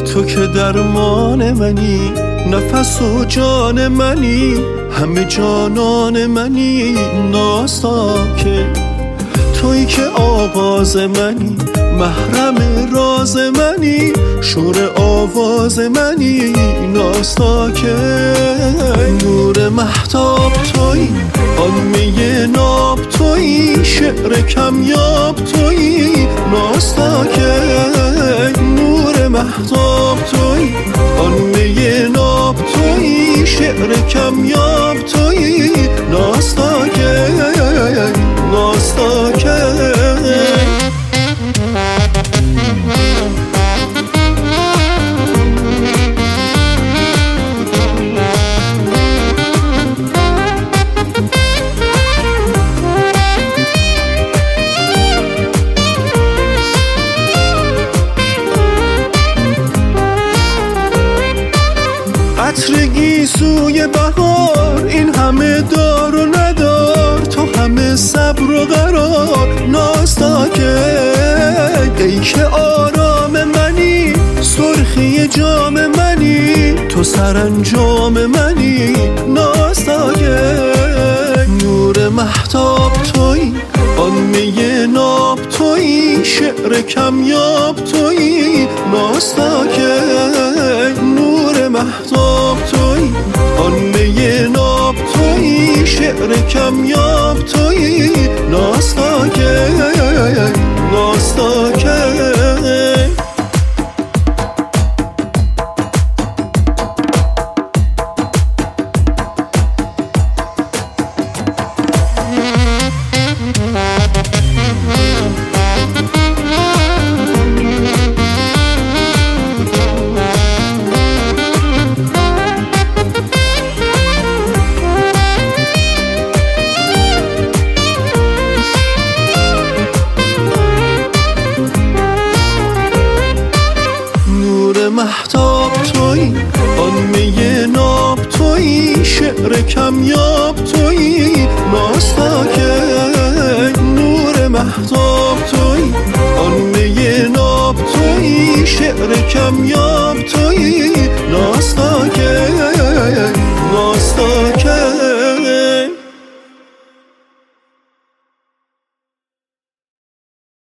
تو که درمان منی، نفس و جان منی، همه جانان منی. ناساکه تویی که آغاز منی، محرم راز منی، شور آواز منی. ناساکه نور مهتاب تویی، آن می ناب تویی، شعر کمیاب تویی. ناساکه نور مهتاب تویی، آن می ناب تویی، شعر کمیاب تویی. ناساکه ناساکه عطر گیسوی بهار، این همه دار و ندار، تو همه صبر و قرار. ناساکه ای که آرام منی، سرخی جام منی، تو سرانجام منی. ناساکه نور مهتاب تویی، آن می ناب تویی، شعر کمیاب تویی. ناساکه نور مهتاب تویی، آن می ناب تویی، شعر کمیاب تویی. ناساکه ناساکه مهتاب تویی، آن می ناب تویی، شعر کمیاب تویی. ناساکه نور مهتاب تویی، آن می ناب تویی، شعر کمیاب